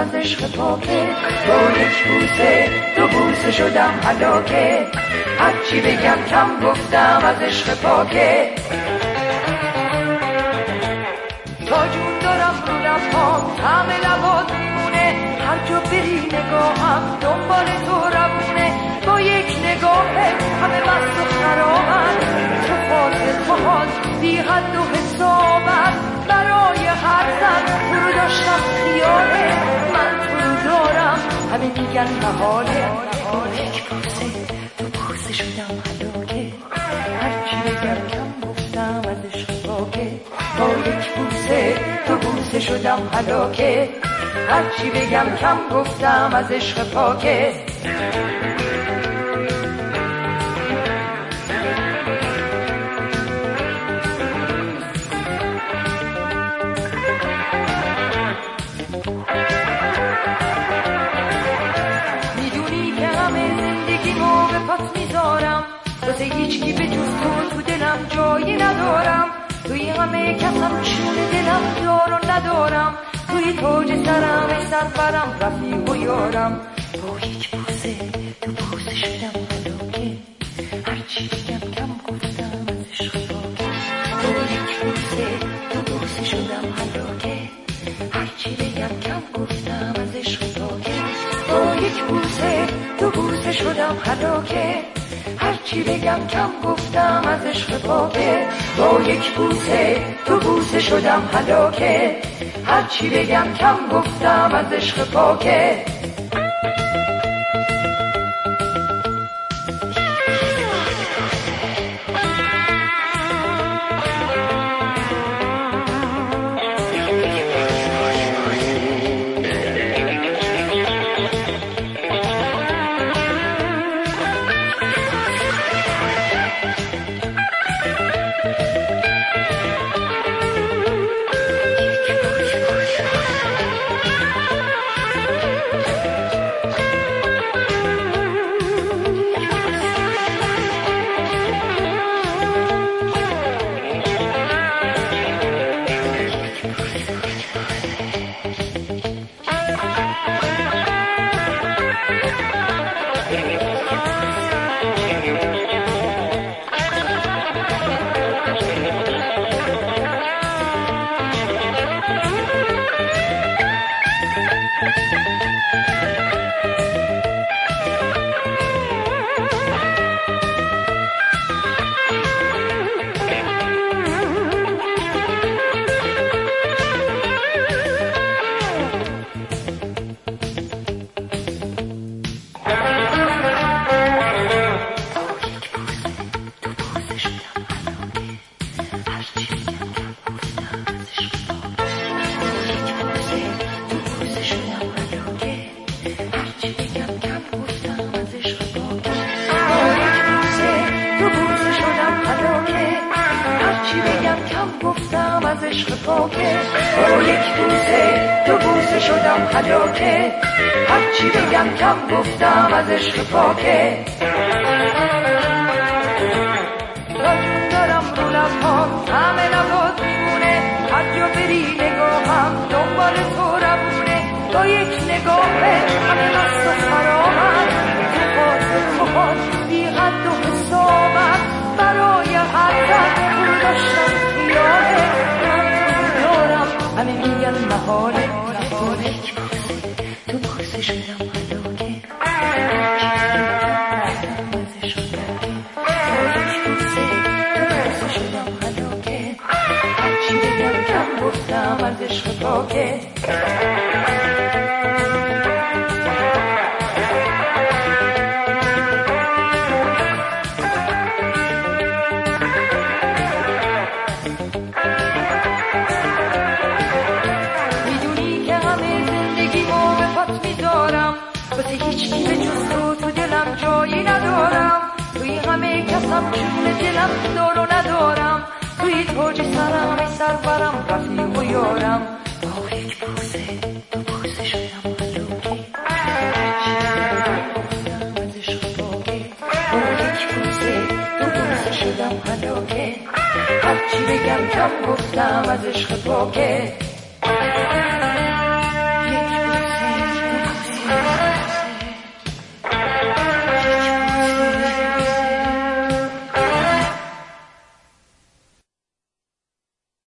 از عشق پاکه، با یک بوسه دو بوسه شدم هلاکه، هرچی بگم کم گفتم از عشق پاکه. تا جون دارم رو لبام طعم لبات میمونه، هر جا بری نگاهم دنبال تو روونه، با یک نگاهت همه مست و خرابم، تو فاصل باهات بی حد و حسابم، برای هر زن تو رو داشتم خیاله، من تو رو دارم همه میگن محاله، یک بوسه تو بوسه شدم هلاکه، هرچی بگم کم گفتم از عشق پاکه، با یک بوسه تو بوسه شدم هلاکه، هرچی بگم کم گفتم از عشق پاکه. میدونی که همه زندگیمو به پات میذارم، واسه هیچکی به جز تو دلم جایی ندارم، توی همه کسم چون دلم دار و ندارم، توی تاج سرم ای سرورم رفیق و یارم، با یک بوسه تو بوسه شدم هلاکه، هرچی بگم کم گفتم از عشق پاکه، با یک بوسه تو بوسه شدم هلاکه، هرچی بگم کم گفتم از عشق پاکه، با یک بوسه تو بوسه شدم هلاکه، هرچی بگم کم گفتم از عشق پاکه، با یک بوسه تو بوسه شدم هلاکه، هرچی بگم کم گفتم از عشق پاکه. گفتم از عشق پاکه، با یک بوسه دو بوسه شدم هلاکه، هرچی بگم کم گفتم از عشق پاکه. تا جون دارم رو لبام طعم لبات میمونه، هر جا بری نگاهم دنبال تو روونه، با یک نگاهت همه مست و خرابم، تو خواهد بی حد و حسابم، برای هر زن تو داشتم خیاله، من دارم همه میگن محاله، با یک بوسه تو بوسه شدم هلاکه، هرچی بگم کم گفتم از عشق پاکه. میدونی که همه زندگیمو به پات میذارم، واسه هیچکی به جز تو دلم جایی ندارم، توی همه کسم چون دلم دار و ندارم، توی تاج سرم ای سرورم رفیق و یارم، با یک بوسه دو بوسه شدم هلاکه، از عشق پاکه، با یک بوسه دو بوسه شدم هلاکه، هرچی بگم کم گفتم از عشق پاکه.